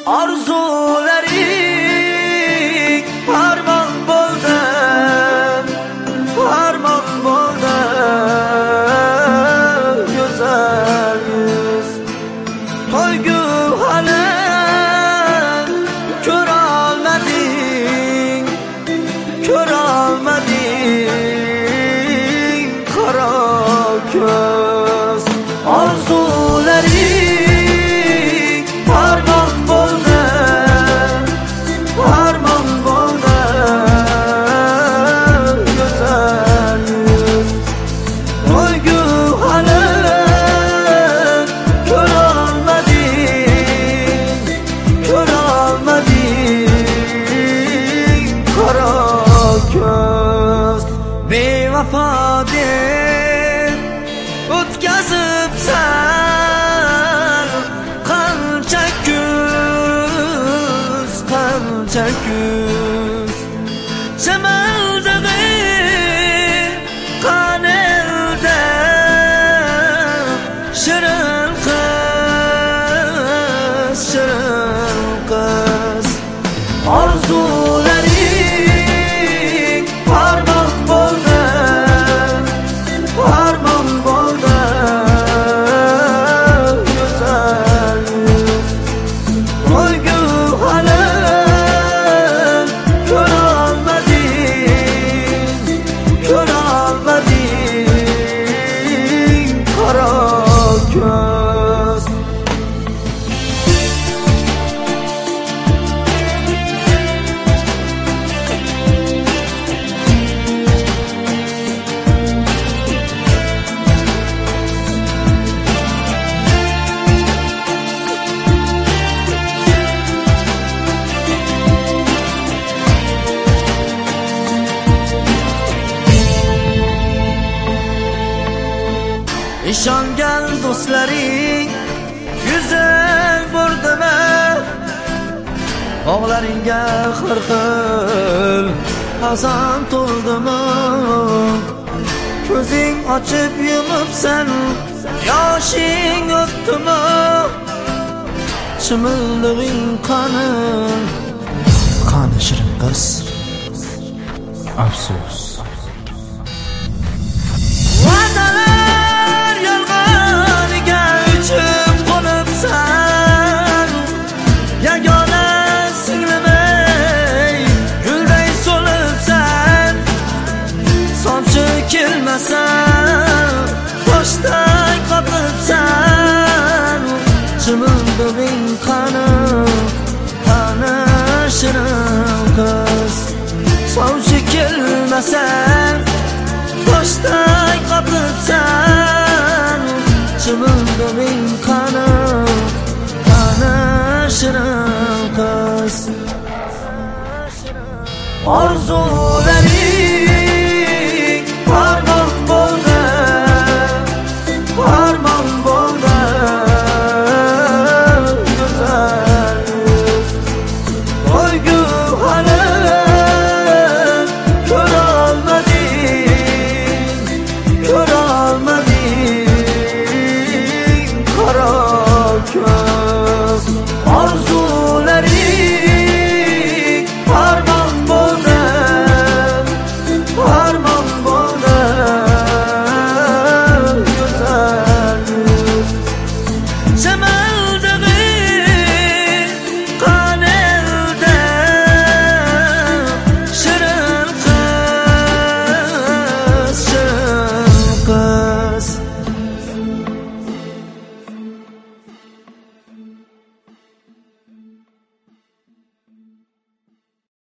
Arzularing armon bo'ldi, armon bo'ldi. Go'zal yuz to'ygu hali ko'rolmading, ko'rolmading. Qaro ko'z arzularing armon bo'ldi, armon bo'ldi. Go'zal yuz to'ygu hali ko'rolmading, ko'rolmading. Qaro ko'z bevafo deb o'tkazibsan qancha kuz, qancha kuz. Shamaldig'i qanilda shirin qiz, shirin qiz. Arzularing armon bo'ldi, armon bo'ldi. Go'zal yuz to'ygu hali ko'rolmading, ko'rolmading. Qaro ko'z ishongan do'stlaring yuzing burdimi? O'g'laringga har xil hazon to'ldimi? Ko'zing ochib yumibsan, yoshing o'tdimi? Chimildig'ing qani, qani shirin qiz. Afsus va'dalar yolg'oniga uchib qo'nibsan. Yagona singlimay gulday so'libsan. Somchi kelmasa toshday qotibsan. Chimildig'ing qani, qani shirin qiz. Somchi kelmasa toshday qotibsan. Chimildig'ing qani, qani shirin qiz. Arzular